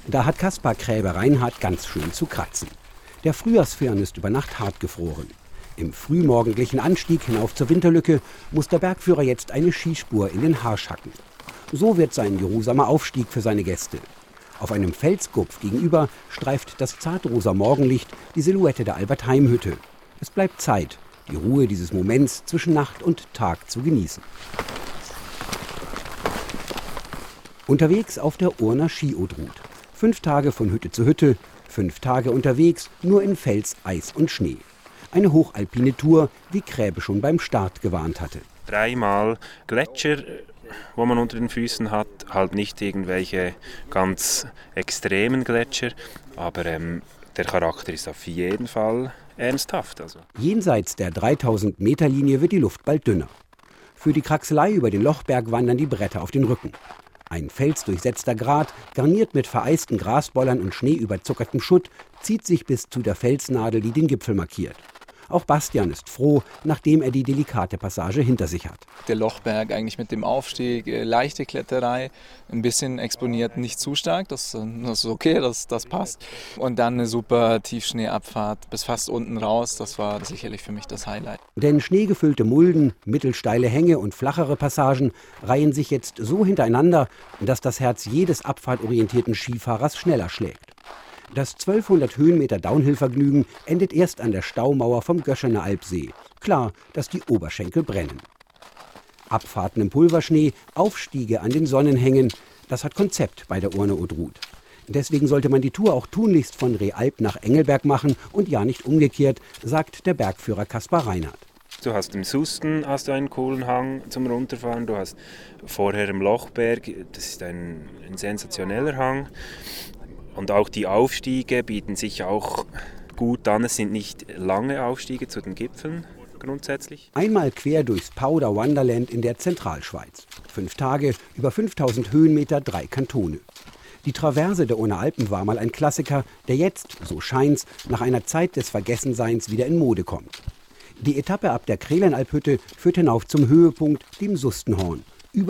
Da hat Kaspar Kräbe-Reinhardt ganz schön zu kratzen. Der Frühjahrsfirn ist über Nacht hart gefroren. Im frühmorgendlichen Anstieg hinauf zur Winterlücke muss der Bergführer jetzt eine Skispur in den Harsch hacken. So wird sein geruhsamer Aufstieg für seine Gäste. Auf einem Felskupf gegenüber streift das zartrosa Morgenlicht die Silhouette der Albertheim-Hütte. Es bleibt Zeit, die Ruhe dieses Moments zwischen Nacht und Tag zu genießen. Unterwegs auf der Urner Ski-Odrut. 5 Tage von Hütte zu Hütte, 5 Tage unterwegs, nur in Fels, Eis und Schnee. Eine hochalpine Tour, wie Kräbe schon beim Start gewarnt hatte. 3-mal Gletscher, wo man unter den Füßen hat, halt nicht irgendwelche ganz extremen Gletscher, aber der Charakter ist auf jeden Fall ernsthaft. Also. Jenseits der 3000-Meter-Linie wird die Luft bald dünner. Für die Kraxelei über den Lochberg wandern die Bretter auf den Rücken. Ein felsdurchsetzter Grat, garniert mit vereisten Grasbollern und schneeüberzuckertem Schutt, zieht sich bis zu der Felsnadel, die den Gipfel markiert. Auch Bastian ist froh, nachdem er die delikate Passage hinter sich hat. Der Lochberg eigentlich mit dem Aufstieg, leichte Kletterei, ein bisschen exponiert, nicht zu stark, das ist okay, das passt. Und dann eine super Tiefschneeabfahrt bis fast unten raus, das war sicherlich für mich das Highlight. Denn schneegefüllte Mulden, mittelsteile Hänge und flachere Passagen reihen sich jetzt so hintereinander, dass das Herz jedes abfahrtorientierten Skifahrers schneller schlägt. Das 1200 Höhenmeter Downhill-Vergnügen endet erst an der Staumauer vom Göschener Alpsee. Klar, dass die Oberschenkel brennen. Abfahrten im Pulverschnee, Aufstiege an den Sonnenhängen, das hat Konzept bei der Urner Odrut. Deswegen sollte man die Tour auch tunlichst von Realp nach Engelberg machen und ja nicht umgekehrt, sagt der Bergführer Kaspar Reinhardt. Du hast im Susten einen coolen Hang zum Runterfahren, du hast vorher im Lochberg, das ist ein sensationeller Hang. Und auch die Aufstiege bieten sich auch gut an. Es sind nicht lange Aufstiege zu den Gipfeln grundsätzlich. Einmal quer durchs Powder Wonderland in der Zentralschweiz. 5 Tage, über 5000 Höhenmeter, 3 Kantone. Die Traverse der Urner Alpen war mal ein Klassiker, der jetzt, so scheint's, nach einer Zeit des Vergessenseins wieder in Mode kommt. Die Etappe ab der Krelenalphütte führt hinauf zum Höhepunkt, dem Sustenhorn, über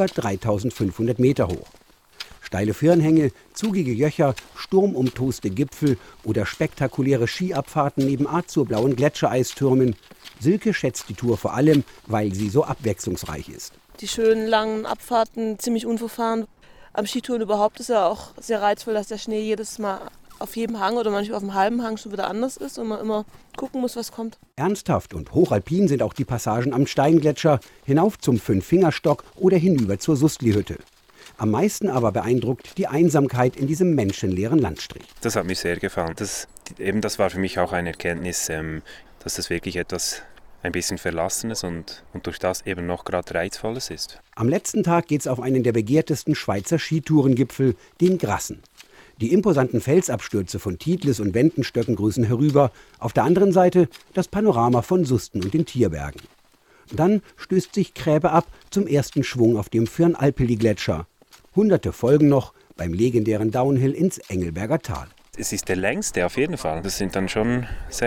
3500 Meter hoch. Steile Firnhänge, zugige Jöcher, sturmumtoste Gipfel oder spektakuläre Skiabfahrten neben azurblauen Gletschereistürmen. Silke schätzt die Tour vor allem, weil sie so abwechslungsreich ist. Die schönen langen Abfahrten, ziemlich unverfahren. Am Skitouren überhaupt ist ja auch sehr reizvoll, dass der Schnee jedes Mal auf jedem Hang oder manchmal auf dem halben Hang schon wieder anders ist und man immer gucken muss, was kommt. Ernsthaft und hochalpin sind auch die Passagen am Steingletscher, hinauf zum Fünffingerstock oder hinüber zur Sustlihütte. Am meisten aber beeindruckt die Einsamkeit in diesem menschenleeren Landstrich. Das hat mir sehr gefallen. Das war für mich auch eine Erkenntnis, dass das wirklich etwas ein bisschen Verlassenes und durch das eben noch gerade Reizvolles ist. Am letzten Tag geht's auf einen der begehrtesten Schweizer Skitourengipfel, den Grassen. Die imposanten Felsabstürze von Titlis und Wendenstöcken grüßen herüber. Auf der anderen Seite das Panorama von Susten und den Tierbergen. Dann stößt sich Kräbe ab zum ersten Schwung auf dem Firnalpeli-Gletscher. Hunderte folgen noch beim legendären Downhill ins Engelberger Tal. Es ist der längste auf jeden Fall. Das sind dann schon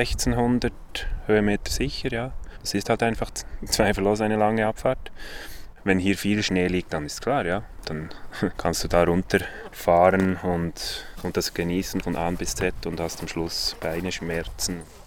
1600 Höhenmeter sicher, ja. Das ist halt einfach zweifellos eine lange Abfahrt. Wenn hier viel Schnee liegt, dann ist klar, ja. Dann kannst du da runterfahren und das genießen von A bis Z und hast am Schluss Beineschmerzen.